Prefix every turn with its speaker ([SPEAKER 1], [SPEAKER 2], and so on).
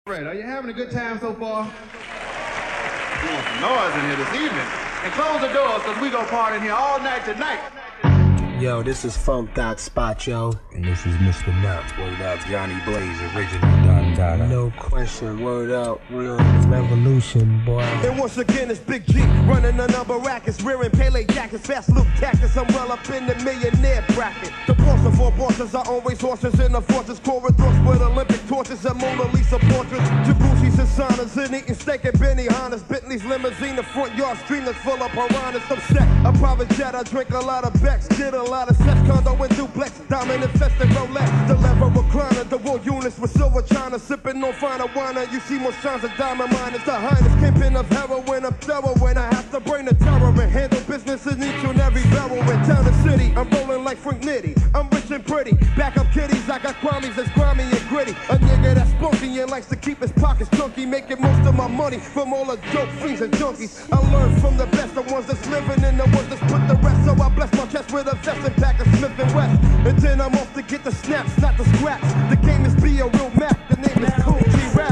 [SPEAKER 1] Fred, are you having a good time so far? Doing some noise in here this evening. And close the doors, because we gonna party in here all night tonight.
[SPEAKER 2] Yo, this is Funk Doc Spot, yo.
[SPEAKER 3] And this is Mr. Nuff. Word up, Johnny Blaze, original Don Dada.
[SPEAKER 2] No question, word up, real revolution, boy.
[SPEAKER 4] And once again, it's Big G, running a number rackets, rearing Pele jackets, fast loop cactus. I'm well up in the millionaire bracket. The boss of all bosses are always horses in the fortress corridors with Olympic torches and Mona Lisa portraits. Jacuzzis and saunas and eating steak at Benny Hanna's. Bentley's limousine, the front yard streamers full of piranhas. I'm set, a private jet, I drink a lot of Becks, did a lot of sex, condo and duplex, diamond infested Rolex, the lever recliner, the wool units with silver china, sipping on finer wine. You see more shines of diamond miners, the highness, kingpin of heroin, I'm thorough when I have to bring the terror and handle business in each and every barrel. In town and city, I'm rolling like Frank Nitty, I'm rich and pretty, back up kitties, I got Kwame's that's grimy and gritty, a nigga that's spunky and likes to keep his pockets chunky, making most of my money from all the dope fiends and junkies. I learned from the best, the ones that's living and the ones that's put the rest, so I bless my chest with a vest and pack of Smith and West, and then I'm off to get the snaps, not the scraps. The game is be a real Mac, the name is Cool G Rap.